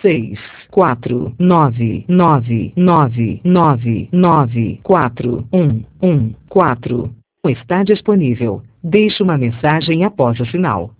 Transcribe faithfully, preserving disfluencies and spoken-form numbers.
seis, quatro, nove, nove, nove, nove, nove, quatro, um, um, quatro. Está disponível. Deixe uma mensagem após o sinal.